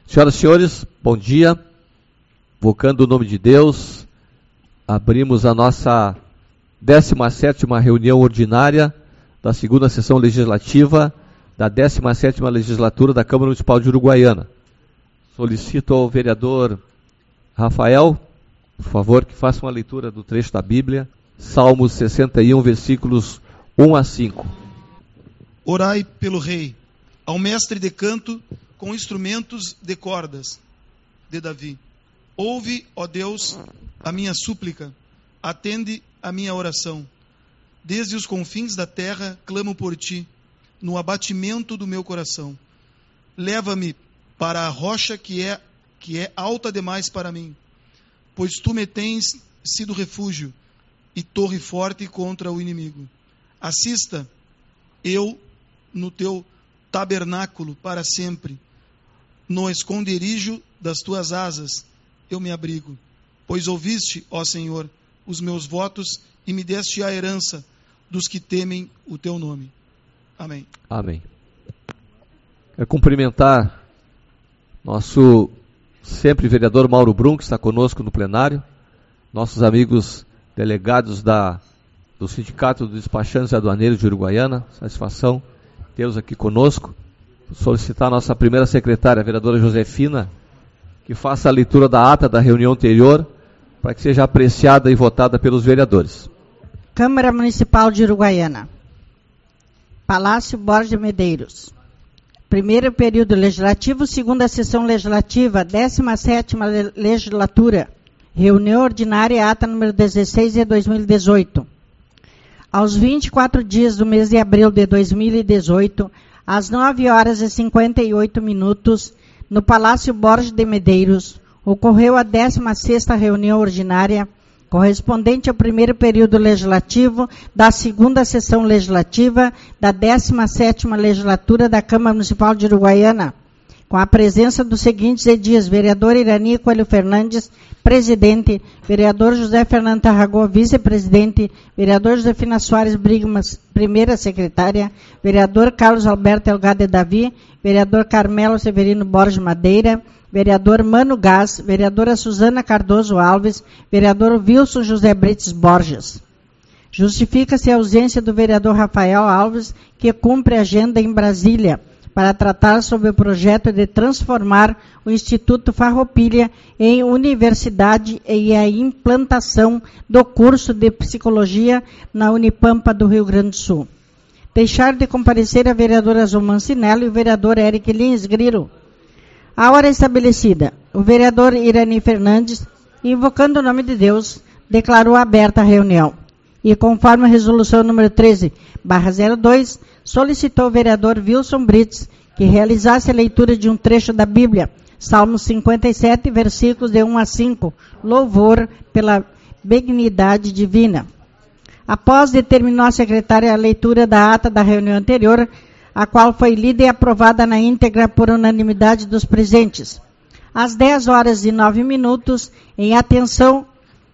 Senhoras e senhores, bom dia. Invocando o nome de Deus, abrimos a nossa 17ª reunião ordinária da segunda sessão legislativa da 17ª legislatura da Câmara Municipal de Uruguaiana. Solicito ao vereador Rafael, por favor, que faça uma leitura do trecho da Bíblia, Salmos 61, versículos 1 a 5. Orai pelo rei, ao mestre de canto, com instrumentos de cordas, de Davi. Ouve, ó Deus, a minha súplica, atende a minha oração. Desde os confins da terra clamo por ti, no abatimento do meu coração. Leva-me para a rocha que é alta demais para mim, pois tu me tens sido refúgio e torre forte contra o inimigo. Assista eu no teu tabernáculo para sempre, no esconderijo das tuas asas eu me abrigo, pois ouviste, ó Senhor, os meus votos e me deste a herança dos que temem o teu nome. Amém. Amém. Quero cumprimentar nosso sempre vereador Mauro Brum, que está conosco no plenário, nossos amigos delegados do Sindicato dos Despachantes e Aduaneiros de Uruguaiana, satisfação tê-los aqui conosco. Vou solicitar a nossa primeira secretária, a vereadora Josefina, que faça a leitura da ata da reunião anterior, para que seja apreciada e votada pelos vereadores. Câmara Municipal de Uruguaiana. Palácio Borges de Medeiros. Primeiro período legislativo, segunda sessão legislativa, 17ª legislatura. Reunião ordinária, ata número 16 de 2018. Aos 24 dias do mês de abril de 2018, às 9 horas e 58 minutos, no Palácio Borges de Medeiros, ocorreu a 16ª reunião ordinária, correspondente ao primeiro período legislativo da segunda sessão legislativa da 17ª legislatura da Câmara Municipal de Uruguaiana, com a presença dos seguintes edis: vereador Irani Coelho Fernandes, presidente; vereador José Fernando Tarragó, vice-presidente; vereador Josefina Soares Brigmas, primeira secretária; vereador Carlos Alberto Elgade Davi; vereador Carmelo Severino Borges Madeira; vereador Mano Gás; vereadora Suzana Cardoso Alves; vereador Wilson José Brites Borges. Justifica-se a ausência do vereador Rafael Alves, que cumpre agenda em Brasília, para tratar sobre o projeto de transformar o Instituto Farroupilha em universidade e a implantação do curso de psicologia na Unipampa do Rio Grande do Sul. Deixar de comparecer a vereadora Zomancinello e o vereador Eric Lins Grilo. A hora estabelecida, o vereador Irani Fernandes, invocando o nome de Deus, declarou aberta a reunião. E conforme a resolução número 13/02, solicitou o vereador Wilson Brites que realizasse a leitura de um trecho da Bíblia, Salmos 57, versículos de 1 a 5, louvor pela benignidade divina. Após determinou a secretária a leitura da ata da reunião anterior, a qual foi lida e aprovada na íntegra por unanimidade dos presentes. Às 10 horas e 9 minutos, em atenção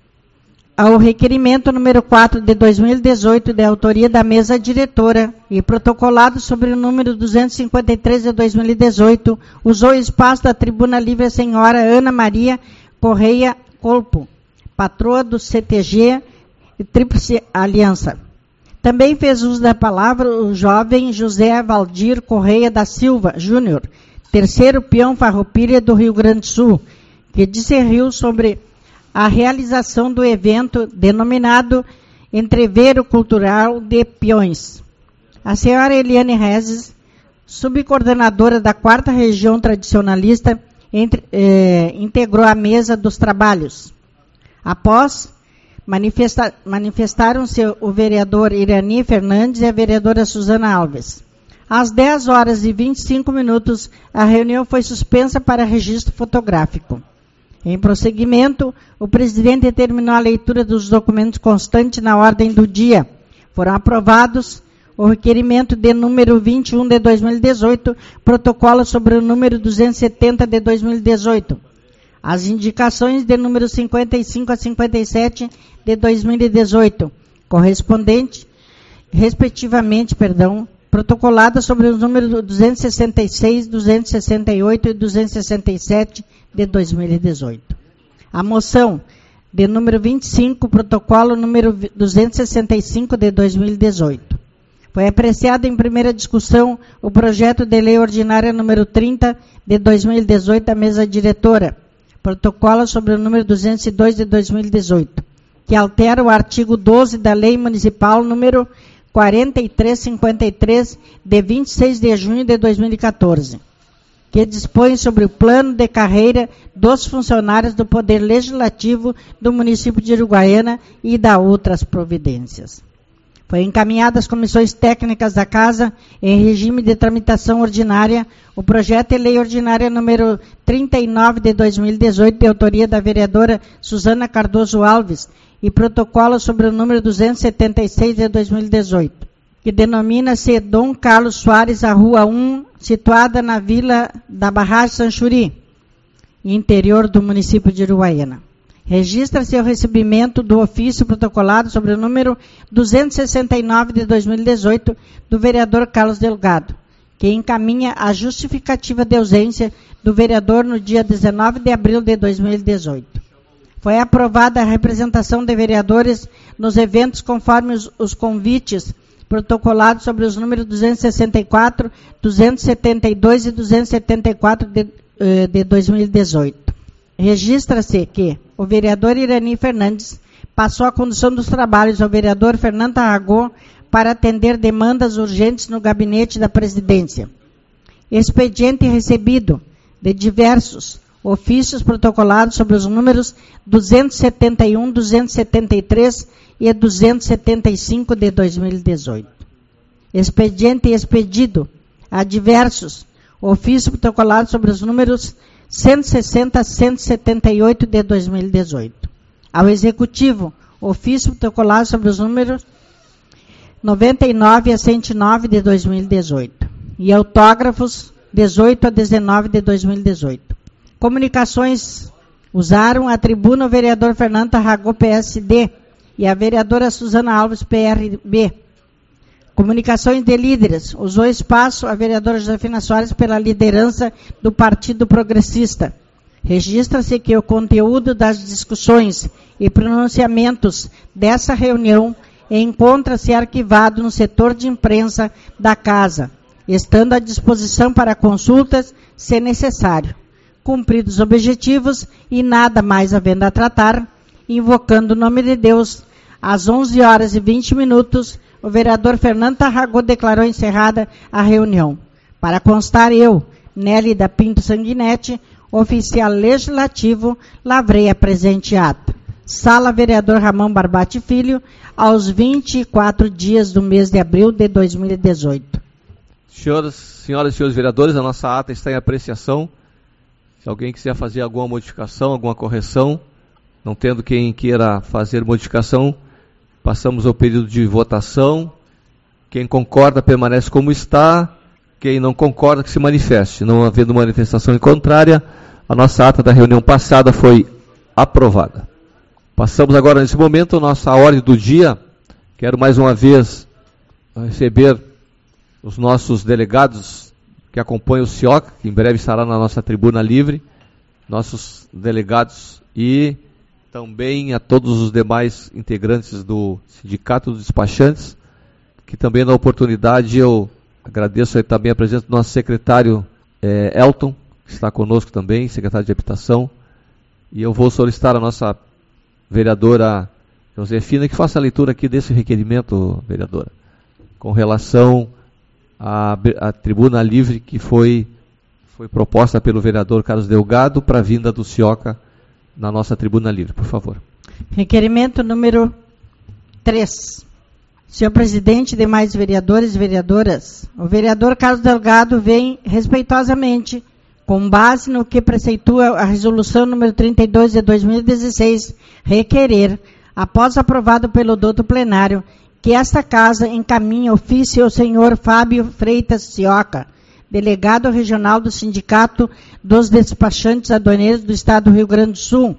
ao requerimento número 4 de 2018, de autoria da mesa diretora e protocolado sobre o número 253 de 2018, usou o espaço da tribuna livre a senhora Ana Maria Correia Colpo, patroa do CTG e Tríplice Aliança. Também fez uso da palavra o jovem José Valdir Correia da Silva Júnior, terceiro peão Farroupilha do Rio Grande do Sul, que discerriu sobre a realização do evento denominado Entreveiro Cultural de Peões. A senhora Eliane Rezes, subcoordenadora da 4ª Região Tradicionalista, integrou a mesa dos trabalhos. Após, manifestaram-se o vereador Irani Fernandes e a vereadora Suzana Alves. Às 10 horas e 25 minutos, a reunião foi suspensa para registro fotográfico. Em prosseguimento, o presidente determinou a leitura dos documentos constantes na ordem do dia. Foram aprovados o requerimento de número 21 de 2018, protocolo sobre o número 270 de 2018. As indicações de número 55 a 57 de 2018, respectivamente, protocolada sobre os números 266, 268 e 267 de 2018. A moção de número 25, protocolo número 265 de 2018. Foi apreciado em primeira discussão o projeto de lei ordinária número 30 de 2018 da mesa diretora, protocolo sobre o número 202 de 2018, que altera o artigo 12 da lei municipal número 4353 de 26 de junho de 2014, que dispõe sobre o plano de carreira dos funcionários do Poder Legislativo do município de Uruguaiana e da outras providências. Foi encaminhado às comissões técnicas da Casa, em regime de tramitação ordinária, o projeto de lei ordinária número 39 de 2018, de autoria da vereadora Suzana Cardoso Alves, e protocolo sobre o número 276 de 2018, que denomina-se Dom Carlos Soares, a Rua 1, situada na Vila da Barragem Sanchuri, interior do município de Uruguaiana. Registra-se o recebimento do ofício protocolado sobre o número 269 de 2018 do vereador Carlos Delgado, que encaminha a justificativa de ausência do vereador no dia 19 de abril de 2018. Foi aprovada a representação de vereadores nos eventos conforme os convites protocolados sobre os números 264, 272 e 274 de 2018. Registra-se que o vereador Irani Fernandes passou a condução dos trabalhos ao vereador Fernando Tarragó para atender demandas urgentes no gabinete da presidência. Expediente recebido de diversos ofícios protocolados sobre os números 271, 273 e 275 de 2018. Expediente expedido a diversos ofícios protocolados sobre os números 160 a 178 de 2018. Ao Executivo, ofício protocolado sobre os números 99 a 109 de 2018. E autógrafos 18 a 19 de 2018. Comunicações usaram a tribuna o vereador Fernando Tarragó, PSD, e a vereadora Suzana Alves, PRB. Comunicações de líderes. Usou espaço a vereadora Josefina Soares pela liderança do Partido Progressista. Registra-se que o conteúdo das discussões e pronunciamentos dessa reunião encontra-se arquivado no setor de imprensa da Casa, estando à disposição para consultas, se necessário. Cumpridos os objetivos e nada mais havendo a tratar, invocando o nome de Deus, às 11 horas e 20 minutos, o vereador Fernando Tarragó declarou encerrada a reunião. Para constar, eu, Nélida Pinto Sanguinetti, oficial legislativo, lavrei a presente ata. Sala Vereador Ramon Barbati Filho, aos 24 dias do mês de abril de 2018. Senhoras e senhores vereadores, a nossa ata está em apreciação. Se alguém quiser fazer alguma modificação, alguma correção, não tendo quem queira fazer modificação, passamos ao período de votação. Quem concorda permanece como está. Quem não concorda que se manifeste. Não havendo manifestação em contrária, a nossa ata da reunião passada foi aprovada. Passamos agora nesse momento a nossa ordem do dia. Quero mais uma vez receber os nossos delegados que acompanham o CIOCA, que em breve estará na nossa tribuna livre, nossos delegados e também a todos os demais integrantes do Sindicato dos Despachantes, que também na oportunidade eu agradeço aí também a presença do nosso secretário Elton, que está conosco também, secretário de Habitação, e eu vou solicitar a nossa vereadora Josefina que faça a leitura aqui desse requerimento, vereadora, com relação à tribuna livre que foi proposta pelo vereador Carlos Delgado para a vinda do CIOCA na nossa tribuna livre, por favor. Requerimento número 3. Senhor presidente, demais vereadores e vereadoras, o vereador Carlos Delgado vem respeitosamente, com base no que preceitua a resolução número 32 de 2016, requerer, após aprovado pelo douto plenário, que esta casa encaminhe ofício ao senhor Fábio Freitas CIOCA, delegado regional do Sindicato dos Despachantes Aduaneiros do Estado do Rio Grande do Sul,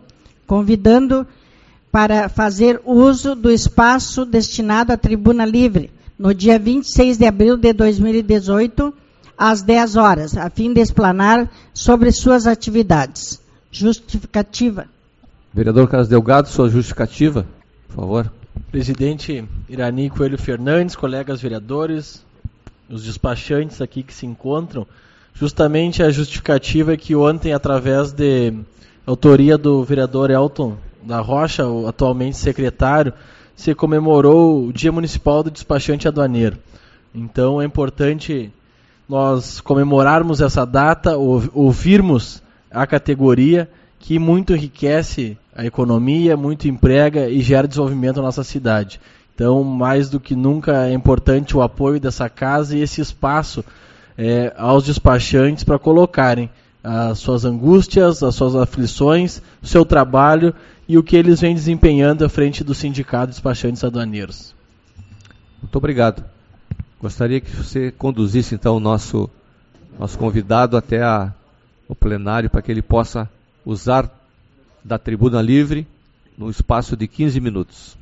convidando para fazer uso do espaço destinado à tribuna livre, no dia 26 de abril de 2018, às 10 horas, a fim de explanar sobre suas atividades. Justificativa. Vereador Carlos Delgado, sua justificativa, por favor. Presidente Irani Coelho Fernandes, colegas vereadores, os despachantes aqui que se encontram, justamente a justificativa é que ontem, através de autoria do vereador Elton da Rocha, o atualmente secretário, se comemorou o Dia Municipal do Despachante Aduaneiro. Então é importante nós comemorarmos essa data, ouvirmos a categoria que muito enriquece a economia, muito emprega e gera desenvolvimento na nossa cidade. Então, mais do que nunca, é importante o apoio dessa casa e esse espaço aos despachantes para colocarem as suas angústias, as suas aflições, o seu trabalho e o que eles vêm desempenhando à frente do Sindicato de Despachantes Aduaneiros. Muito obrigado. Gostaria que você conduzisse, então, o nosso convidado até o plenário para que ele possa usar da tribuna livre no espaço de 15 minutos.